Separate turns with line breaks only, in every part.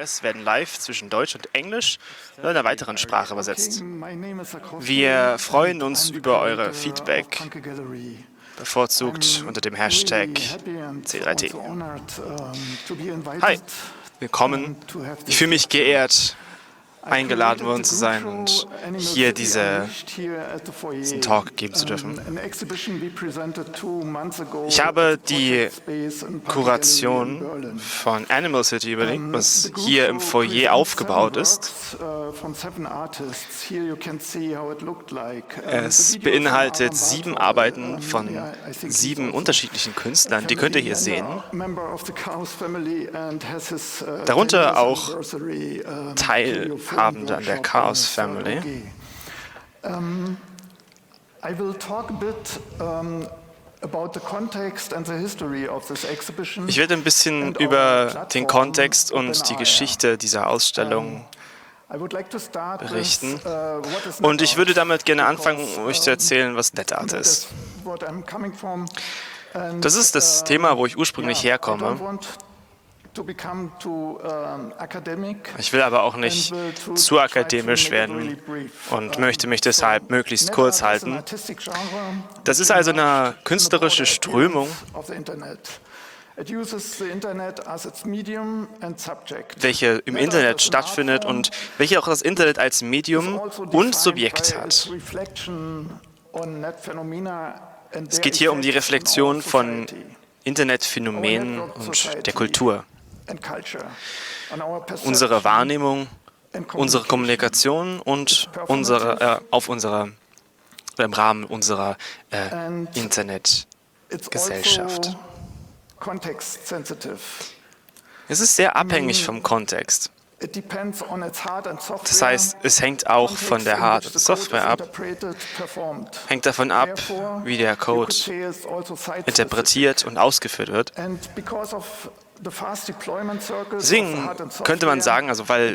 IRS werden live zwischen Deutsch und Englisch und einer weiteren Sprache übersetzt. Wir freuen uns über eure Feedback, bevorzugt unter dem Hashtag C3T. Hi, willkommen. Ich fühle mich geehrt, eingeladen worden zu sein und hier diesen Talk geben zu dürfen. Ich habe die Kuration von Animal City überlegt, was hier im Foyer aufgebaut ist. Es beinhaltet 7 Arbeiten von 7 unterschiedlichen Künstlern, die könnt ihr hier sehen. Darunter auch Teilhabende an der Chaos Family. Ich werde ein bisschen über den Kontext und die Geschichte dieser Ausstellung berichten. Und ich würde damit gerne anfangen, euch zu erzählen, was NetArt ist. Das ist das Thema, wo ich ursprünglich herkomme. Ich will aber auch nicht zu akademisch werden und möchte mich deshalb möglichst kurz halten. Das ist also eine künstlerische Strömung, welche im Internet stattfindet und welche auch das Internet als Medium und Subjekt hat. Es geht hier um die Reflexion von Internetphänomenen und der Kultur. Unsere Wahrnehmung, unsere Kommunikation und im Rahmen unserer Internetgesellschaft. Es ist sehr abhängig vom Kontext. Das heißt, es hängt auch von der Hard- und Software ab, hängt davon ab, wie der Code interpretiert und ausgeführt wird. Deswegen könnte man sagen, also weil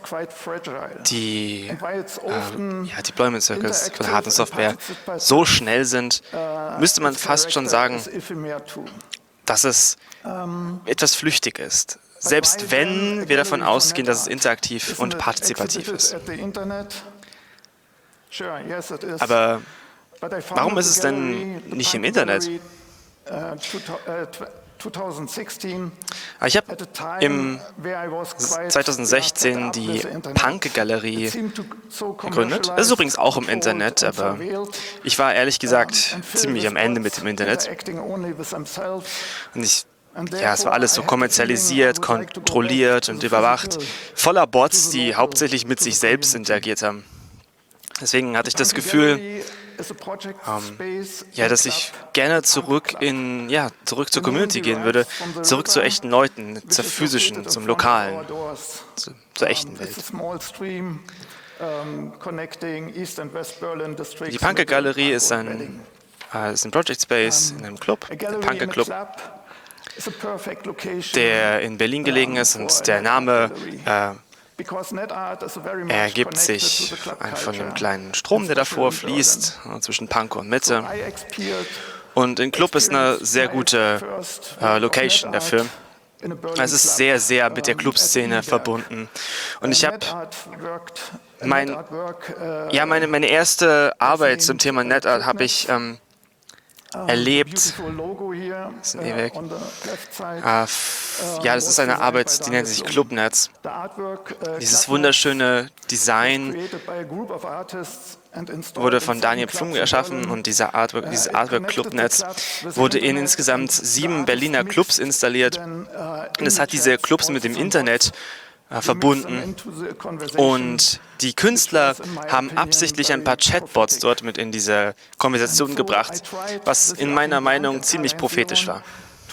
die Deployment Circles von Hard- und Software so schnell sind, müsste man fast schon sagen, dass es etwas flüchtig ist. Selbst wenn wir davon ausgehen, dass es interaktiv und partizipativ ist. Aber warum ist es denn nicht im Internet? Ich habe im 2016 die Punk-Galerie gegründet. Das ist übrigens auch im Internet, aber ich war ehrlich gesagt ziemlich am Ende mit dem Internet. Und es war alles so kommerzialisiert, kontrolliert und überwacht, voller Bots, die hauptsächlich mit sich selbst interagiert haben. Deswegen hatte ich das Gefühl, dass ich gerne zurück zur Community gehen würde, zurück zu echten Leuten, zur physischen, zum Lokalen, zur echten Welt. Die Punker-Galerie ist ein Project Space in einem Club, der Punker Club, der in Berlin gelegen ist, und der Name ergibt sich von einem kleinen Strom, der davor fließt, zwischen Pankow und Mitte. Und ein Club ist eine sehr gute Location dafür. Es ist sehr, sehr mit der Clubszene verbunden. Und ich habe meine erste Arbeit zum Thema NetArt habe ich erlebt. Das ist eine Arbeit, die nennt sich Clubnetz. Dieses wunderschöne Design wurde von Daniel Pflum erschaffen, und dieses Artwork Clubnetz wurde in insgesamt 7 Berliner Clubs installiert. Und es hat diese Clubs mit dem Internet verbunden, und die Künstler haben absichtlich ein paar Chatbots dort mit in diese Konversation gebracht, was in meiner Meinung ziemlich prophetisch war.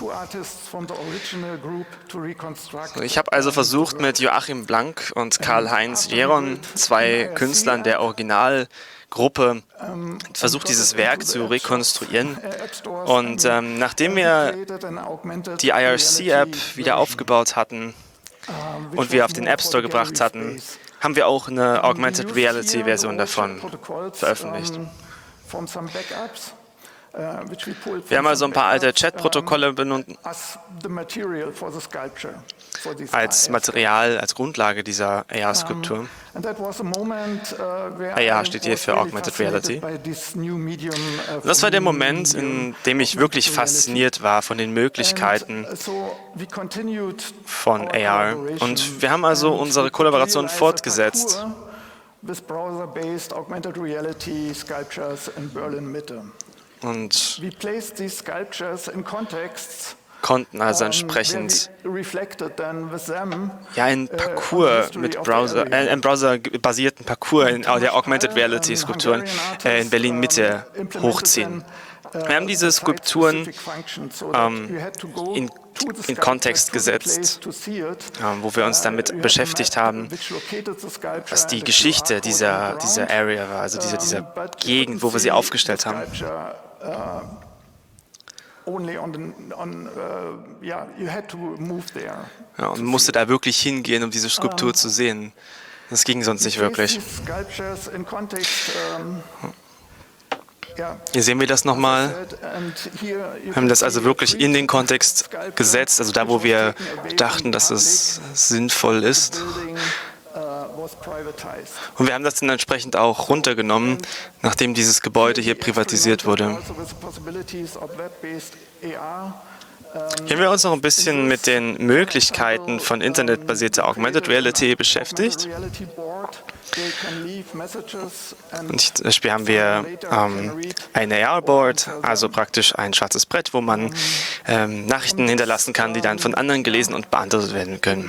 Ich habe also versucht, mit Joachim Blank und Karl-Heinz Jeron, 2 Künstlern der Originalgruppe, dieses Werk zu rekonstruieren. Und nachdem wir die IRC-App wieder aufgebaut hatten und wir auf den App Store gebracht hatten, haben wir auch eine Augmented Reality Version davon veröffentlicht. Wir haben also ein paar alte Chatprotokolle benutzt als Material, als Grundlage dieser AR-Skulptur. AR steht hier für Augmented Reality. Und das war der Moment, in dem ich wirklich fasziniert war von den Möglichkeiten von AR. Und wir haben also unsere Kollaboration fortgesetzt. Und konnten also entsprechend einen Parcours mit einem browserbasierten Parcours in der Augmented Reality Skulpturen in Berlin Mitte hochziehen. Wir haben diese Skulpturen in Kontext gesetzt, wo wir uns damit beschäftigt haben, was die Geschichte dieser Area war, also dieser Gegend, wo wir sie aufgestellt haben. Ja, und musste da wirklich hingehen, um diese Skulptur zu sehen. Das ging sonst nicht wirklich. Hier sehen wir das nochmal. Wir haben das also wirklich in den Kontext gesetzt, also da, wo wir dachten, dass es sinnvoll ist. Und wir haben das dann entsprechend auch runtergenommen, nachdem dieses Gebäude hier privatisiert wurde. Hier haben wir uns noch ein bisschen mit den Möglichkeiten von internetbasierter Augmented Reality beschäftigt. Und zum Beispiel haben wir ein AR-Board, also praktisch ein schwarzes Brett, wo man Nachrichten hinterlassen kann, die dann von anderen gelesen und beantwortet werden können.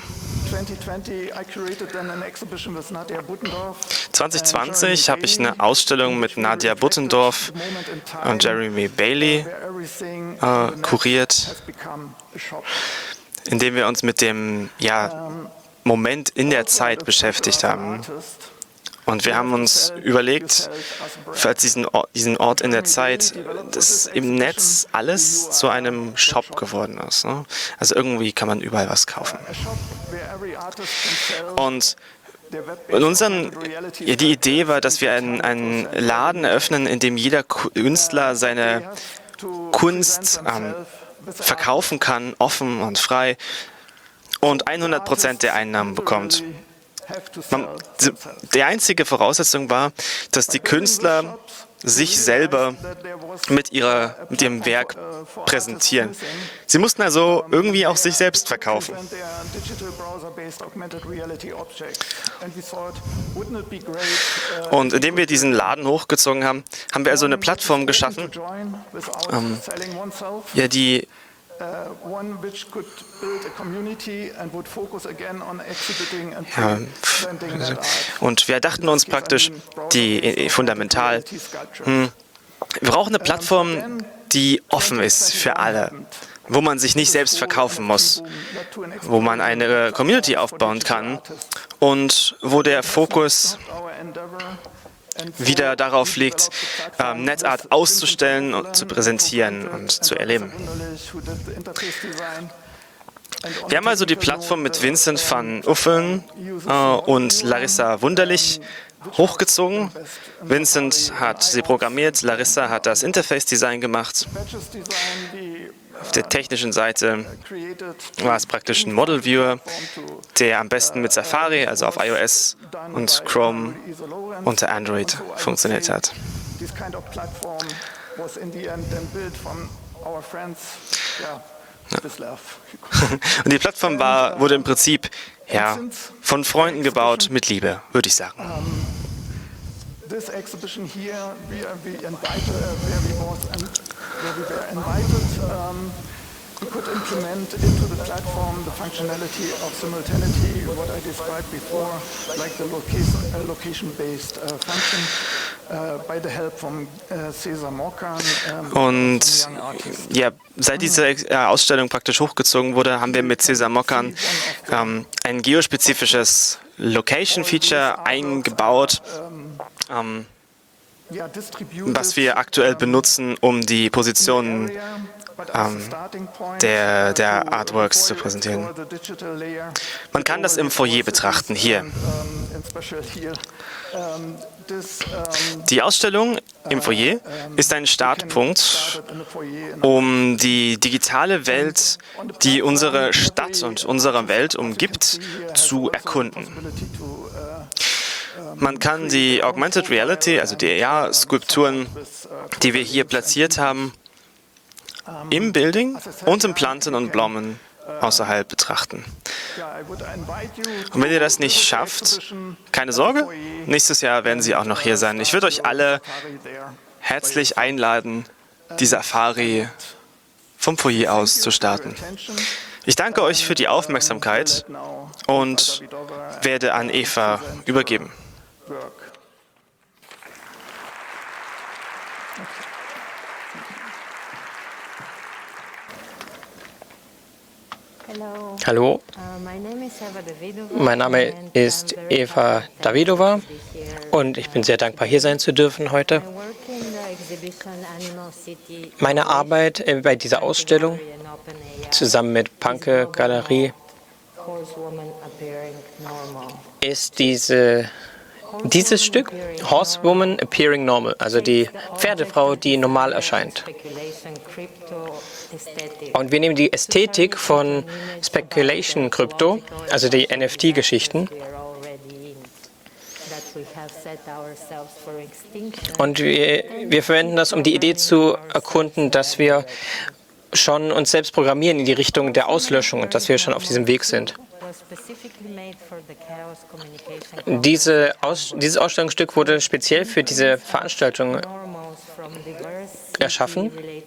2020 habe ich eine Ausstellung mit Nadia Buttendorf und Jeremy Bailey kuriert, in dem wir uns mit dem Moment in der Zeit beschäftigt haben. Und wir haben uns überlegt, für diesen Ort in der Zeit, dass im Netz alles zu einem Shop geworden ist. Ne? Also irgendwie kann man überall was kaufen. Und die Idee war, dass wir einen Laden eröffnen, in dem jeder Künstler seine Kunst verkaufen kann, offen und frei, und 100% der Einnahmen bekommt. Die einzige Voraussetzung war, dass die Künstler sich selber mit ihrem Werk präsentieren. Sie mussten also irgendwie auch sich selbst verkaufen. Und indem wir diesen Laden hochgezogen haben, haben wir also eine Plattform geschaffen, die und wir dachten uns praktisch fundamental, wir brauchen eine Plattform, die offen ist für alle, wo man sich nicht selbst verkaufen muss, wo man eine Community aufbauen kann und wo der Fokus wieder darauf liegt, NetArt auszustellen und zu präsentieren und zu erleben. Wir haben also die Plattform mit Vincent van Uffelen und Larissa Wunderlich hochgezogen. Vincent hat sie programmiert, Larissa hat das Interface-Design gemacht. Auf der technischen Seite war es praktisch ein Model Viewer, der am besten mit Safari, also auf iOS und Chrome unter Android funktioniert hat. Und die Plattform wurde im Prinzip von Freunden gebaut mit Liebe, würde ich sagen. This exhibition here, we were invited, we could implement into the platform the functionality of simultaneity, what I described before, like the location-based function, by the help from Cesar Morcan. Und seit diese Ausstellung praktisch hochgezogen wurde, haben wir mit Cesar Morcan ein geospezifisches Location-Feature eingebaut, was wir aktuell benutzen, um die Positionen der Artworks zu präsentieren. Man kann das im Foyer betrachten, hier. Die Ausstellung im Foyer ist ein Startpunkt, um die digitale Welt, die unsere Stadt und unsere Welt umgibt, zu erkunden. Man kann die Augmented Reality, also die AR-Skulpturen, die wir hier platziert haben, im Building und in Planten und Blumen außerhalb betrachten. Und wenn ihr das nicht schafft, keine Sorge, nächstes Jahr werden sie auch noch hier sein. Ich würde euch alle herzlich einladen, die Safari vom Foyer aus zu starten. Ich danke euch für die Aufmerksamkeit und werde an Eva übergeben.
Hallo, mein Name ist Eva Davidova und ich bin sehr dankbar, hier sein zu dürfen heute. Meine Arbeit bei dieser Ausstellung zusammen mit Panke Galerie ist dieses Stück, Horsewoman Appearing Normal, also die Pferdefrau, die normal erscheint. Und wir nehmen die Ästhetik von Speculation Crypto, also die NFT-Geschichten, und wir verwenden das, um die Idee zu erkunden, dass wir schon uns selbst programmieren in die Richtung der Auslöschung und dass wir schon auf diesem Weg sind. Dieses Ausstellungsstück wurde speziell für diese Veranstaltung erschaffen.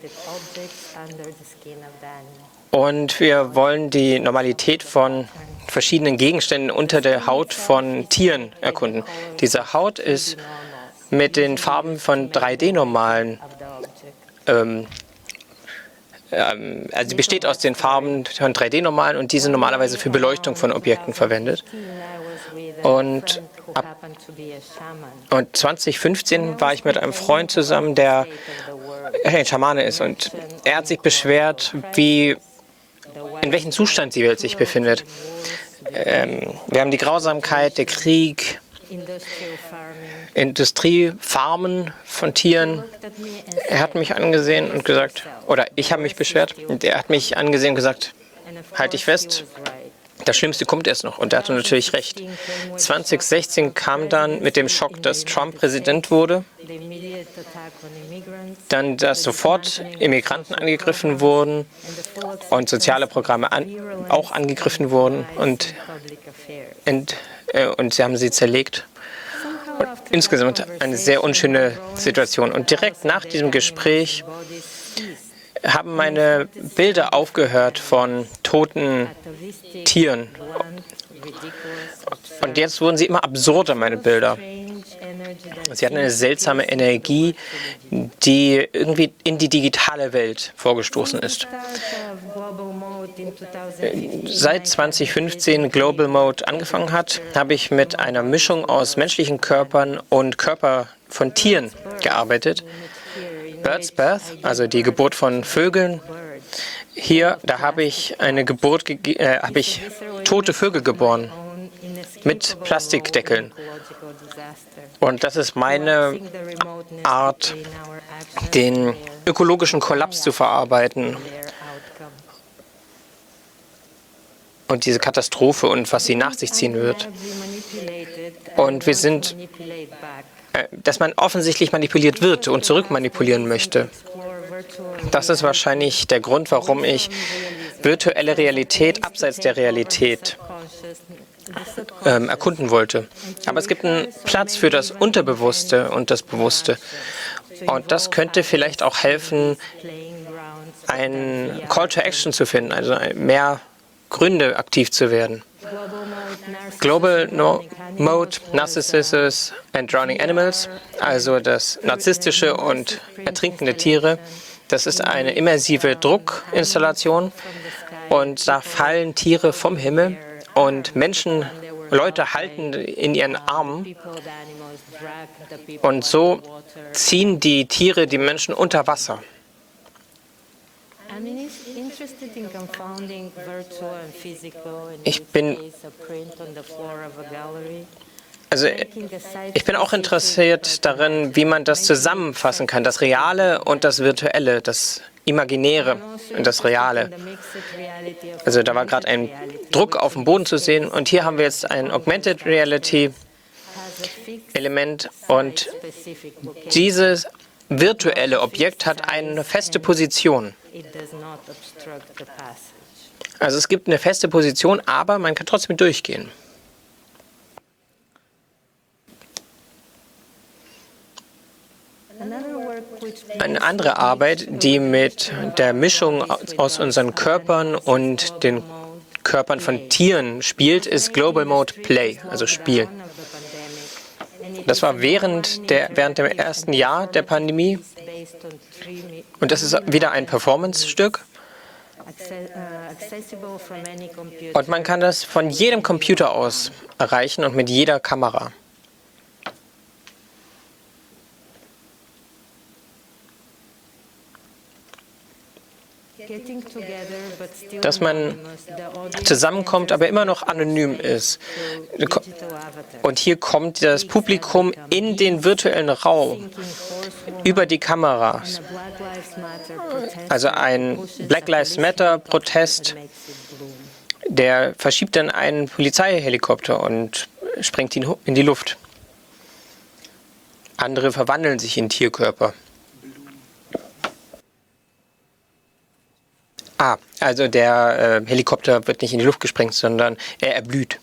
Und wir wollen die Normalität von verschiedenen Gegenständen unter der Haut von Tieren erkunden. Diese Haut ist mit den Farben von 3D-Normalen, also sie besteht aus den Farben von 3D-Normalen und diese normalerweise für Beleuchtung von Objekten verwendet. Und 2015 war ich mit einem Freund zusammen, der ein Schamane ist, und er hat sich beschwert, in welchem Zustand die Welt sich befindet. Wir haben die Grausamkeit, der Krieg, Industriefarmen von Tieren. Er hat mich angesehen und gesagt, oder ich habe mich beschwert, und er hat mich angesehen und gesagt, halt dich fest, das Schlimmste kommt erst noch. Und er hatte natürlich recht. 2016 kam dann mit dem Schock, dass Trump Präsident wurde, dann, dass sofort Immigranten angegriffen wurden und soziale Programme auch angegriffen wurden, und sie haben sie zerlegt. Und insgesamt eine sehr unschöne Situation. Und direkt nach diesem Gespräch haben meine Bilder aufgehört von toten Tieren. Und jetzt wurden sie immer absurder, meine Bilder. Sie hatten eine seltsame Energie, die irgendwie in die digitale Welt vorgestoßen ist. Seit 2015 Global Mode angefangen hat, habe ich mit einer Mischung aus menschlichen Körpern und Körper von Tieren gearbeitet. Bird's Birth, also die Geburt von Vögeln. Da habe ich tote Vögel geboren mit Plastikdeckeln. Und das ist meine Art, den ökologischen Kollaps zu verarbeiten und diese Katastrophe und was sie nach sich ziehen wird. Und dass man offensichtlich manipuliert wird und zurückmanipulieren möchte. Das ist wahrscheinlich der Grund, warum ich virtuelle Realität abseits der Realität erkunden wollte. Aber es gibt einen Platz für das Unterbewusste und das Bewusste. Und das könnte vielleicht auch helfen, einen Call to Action zu finden, also mehr Gründe, aktiv zu werden. Global Mode, Narcissus and Drowning Animals, also das narzisstische und ertrinkende Tiere. Das ist eine immersive Druckinstallation, und da fallen Tiere vom Himmel und Leute halten in ihren Armen, und so ziehen die Tiere die Menschen unter Wasser. Also ich bin auch interessiert darin, wie man das zusammenfassen kann, das Reale und das Virtuelle, das Imaginäre und das Reale. Also da war gerade ein Druck auf dem Boden zu sehen und hier haben wir jetzt ein Augmented Reality Element und dieses virtuelle Objekt hat eine feste Position. Also es gibt eine feste Position, aber man kann trotzdem durchgehen. Eine andere Arbeit, die mit der Mischung aus unseren Körpern und den Körpern von Tieren spielt, ist Global Mode Play, also Spiel. Das war während dem ersten Jahr der Pandemie und das ist wieder ein Performance-Stück. Und man kann das von jedem Computer aus erreichen und mit jeder Kamera. Dass man zusammenkommt, aber immer noch anonym ist. Und hier kommt das Publikum in den virtuellen Raum über die Kameras. Also ein Black Lives Matter Protest, der verschiebt dann einen Polizeihelikopter und sprengt ihn in die Luft. Andere verwandeln sich in Tierkörper. Also der Helikopter wird nicht in die Luft gesprengt, sondern er erblüht.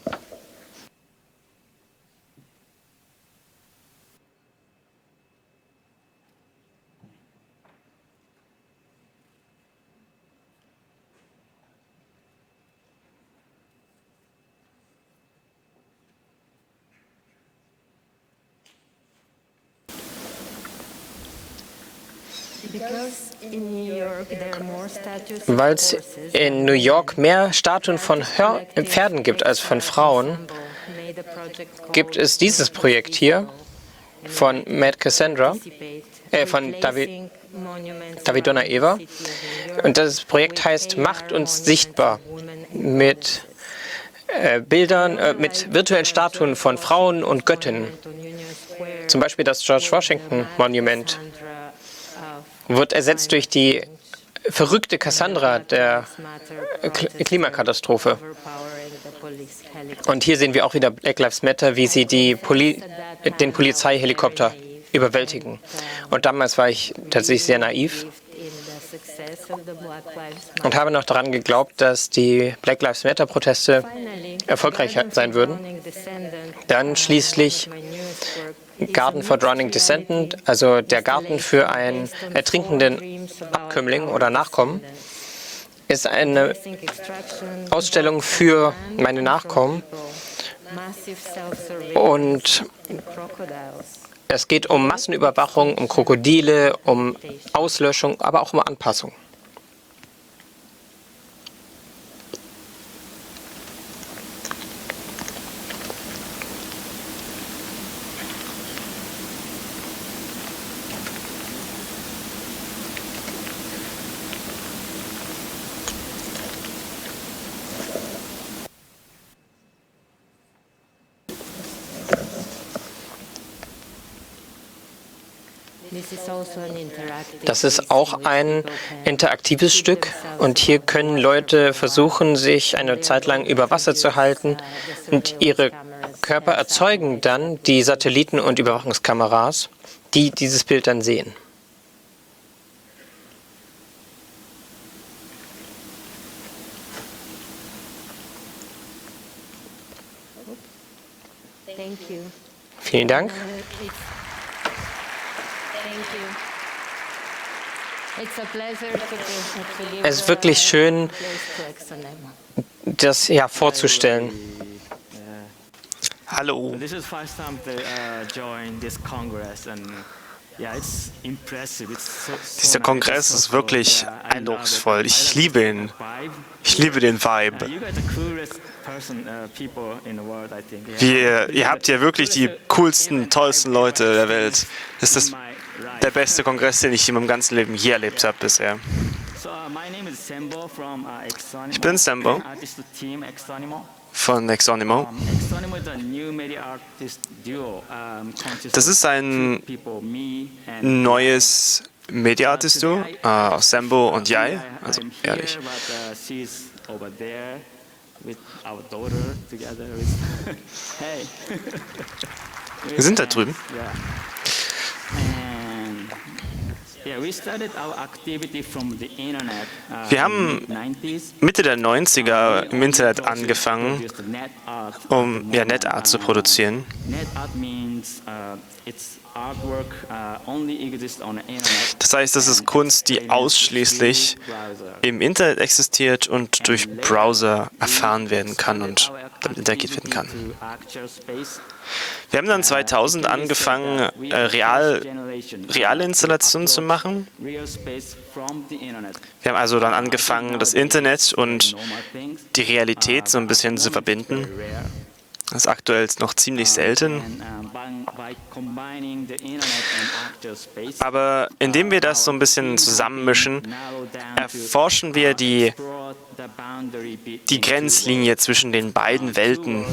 Weil es in New York mehr Statuen von Pferden gibt als von Frauen, gibt es dieses Projekt hier von Matt Cassandra, von David Donna-Eva. Und das Projekt heißt Macht uns sichtbar mit Bildern, mit virtuellen Statuen von Frauen und Göttinnen. Zum Beispiel das George Washington Monument wird ersetzt durch die verrückte Cassandra der Klimakatastrophe. Und hier sehen wir auch wieder Black Lives Matter, wie sie den Polizeihelikopter überwältigen. Und damals war ich tatsächlich sehr naiv und habe noch daran geglaubt, dass die Black Lives Matter Proteste erfolgreich sein würden. Dann schließlich Garden for Drowning Descendant, also der Garten für einen ertrinkenden Abkömmling oder Nachkommen, ist eine Ausstellung für meine Nachkommen. Und es geht um Massenüberwachung, um Krokodile, um Auslöschung, aber auch um Anpassung. Das ist auch ein interaktives Stück und hier können Leute versuchen, sich eine Zeit lang über Wasser zu halten und ihre Körper erzeugen dann die Satelliten und Überwachungskameras, die dieses Bild dann sehen. Vielen Dank. Es ist wirklich schön, das vorzustellen.
Hallo. Dieser Kongress ist wirklich eindrucksvoll. Ich liebe ihn. Ich liebe den Vibe. Ihr habt ja wirklich die coolsten, tollsten Leute der Welt. Das ist der beste Kongress, den ich in meinem ganzen Leben je erlebt habe bisher. Ich bin Sembo von Exonimo. Das ist ein neues Media-Artist-Duo aus Sembo und Yai, also ehrlich. Wir sind da drüben. Wir haben Mitte der 90er im Internet angefangen, um NetArt zu produzieren. Das heißt, das ist Kunst, die ausschließlich im Internet existiert und durch Browser erfahren werden kann und damit interagiert werden kann. Wir haben dann 2000 angefangen, reale Installationen zu machen. Wir haben also dann angefangen, das Internet und die Realität so ein bisschen zu verbinden. Das ist aktuell noch ziemlich selten. Aber indem wir das so ein bisschen zusammenmischen, erforschen wir die Grenzlinie zwischen den beiden Welten.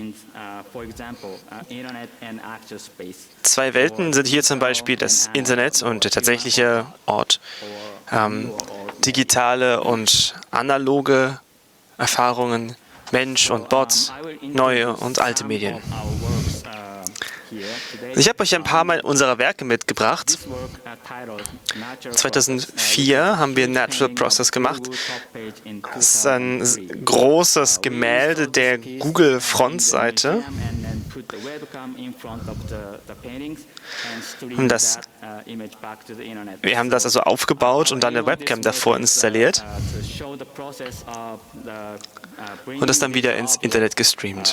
Zwei Welten sind hier zum Beispiel das Internet und der tatsächliche Ort, digitale und analoge Erfahrungen, Mensch und Bot, neue und alte Medien. Ich habe euch ein paar unserer Werke mitgebracht. 2004 haben wir Natural Process gemacht. Das ist ein großes Gemälde der Google-Frontseite. Wir haben das also aufgebaut und dann eine Webcam davor installiert und das dann wieder ins Internet gestreamt.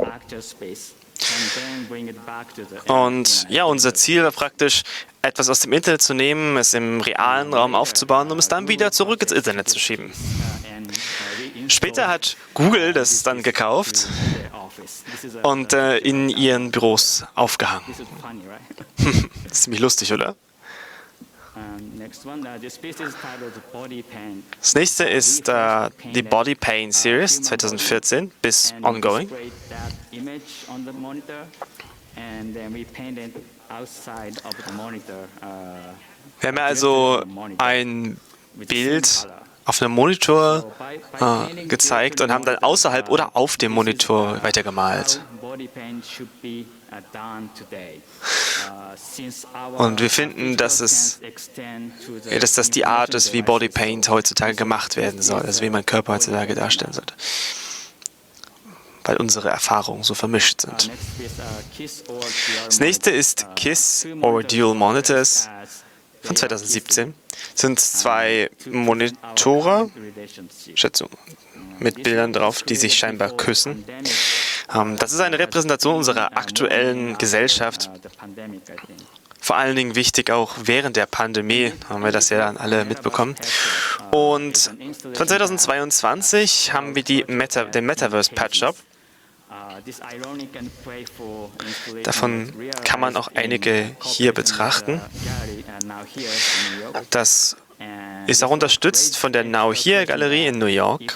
Und ja, unser Ziel war praktisch, etwas aus dem Internet zu nehmen, es im realen Raum aufzubauen, um es dann wieder zurück ins Internet zu schieben. Später hat Google das dann gekauft und in ihren Büros aufgehangen. Das ist ziemlich lustig, oder? Das nächste ist die Body Paint Series 2014 bis ongoing. Wir haben also ein Bild auf einem Monitor gezeigt und haben dann außerhalb oder auf dem Monitor weitergemalt. Und wir finden, dass das die Art ist, wie Bodypaint heutzutage gemacht werden soll, also wie man Körper heutzutage darstellen sollte, weil unsere Erfahrungen so vermischt sind. Das nächste ist KISS or Dual Monitors von 2017. Das sind zwei Monitore, Schätzung, mit Bildern drauf, die sich scheinbar küssen. Das ist eine Repräsentation unserer aktuellen Gesellschaft. Vor allen Dingen wichtig auch während der Pandemie, haben wir das ja dann alle mitbekommen. Und von 2022 haben wir den Metaverse Pet Shop. Davon kann man auch einige hier betrachten. Das ist auch unterstützt von der Now Here Galerie in New York.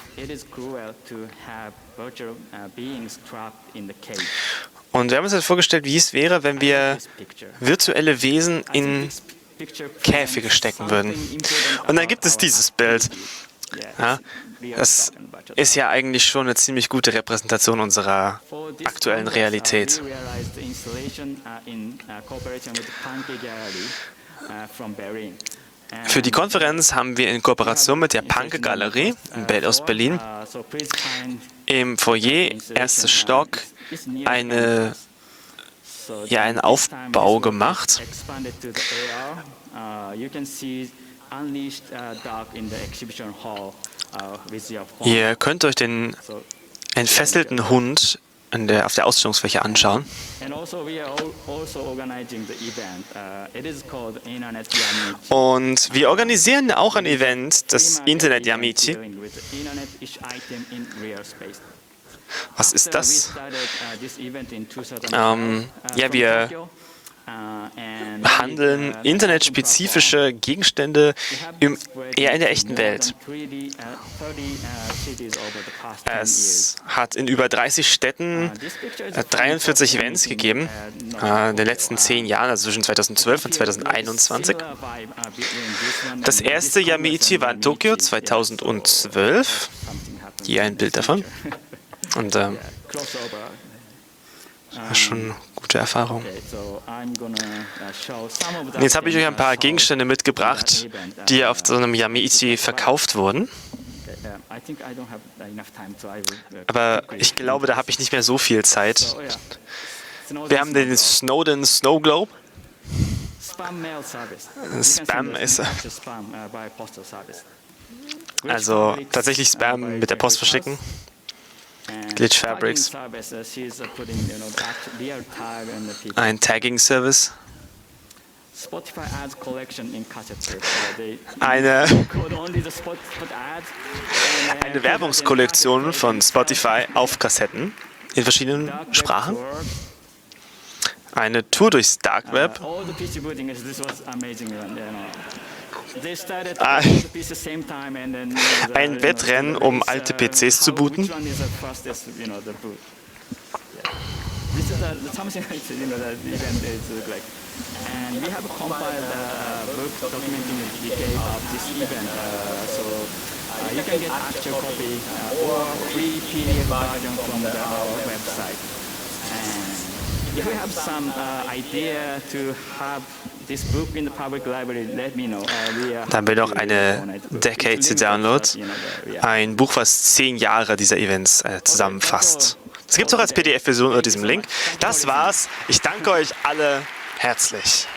Und wir haben uns jetzt vorgestellt, wie es wäre, wenn wir virtuelle Wesen in Käfige stecken würden. Und dann gibt es dieses Bild. Ja, das ist ja eigentlich schon eine ziemlich gute Repräsentation unserer aktuellen Realität. Für die Konferenz haben wir in Kooperation mit der Panke Galerie aus Berlin im Foyer, erster Stock, einen Aufbau gemacht. Ihr könnt euch den entfesselten Hund auf der Ausstellungsfläche anschauen. Und wir organisieren auch ein Event, das Internet Yamichi. Was ist das? Wir behandeln internetspezifische Gegenstände eher in der echten Welt. Es hat in über 30 Städten 43 Events gegeben in den letzten 10 Jahren, also zwischen 2012 und 2021. Das erste Yamaichi war in Tokio 2012. Hier ein Bild davon. Und schon eine gute Erfahrung. Und jetzt habe ich euch ein paar Gegenstände mitgebracht, die auf so einem Yamaichi verkauft wurden. Aber ich glaube, da habe ich nicht mehr so viel Zeit. Wir haben den Snowden Snow Globe. Spam ist also tatsächlich Spam mit der Post verschicken. Glitch Fabrics. Ein Tagging-Service. Eine Werbungskollektion von Spotify auf Kassetten in verschiedenen Sprachen. Eine Tour durchs Dark Web. Ein Wettrennen, um alte PCs zu booten.
And we have compiled a book documenting the details of this event, so you can get actual copy or free PDF version from our website. And if you have some idea to have this book in the public library, let me know.
Dann haben wir noch eine Decade to Download, ein Buch, was 10 Jahre dieser Events zusammenfasst. Das gibt es auch als PDF-Version unter diesem Link. Das war's. Ich danke euch alle herzlich.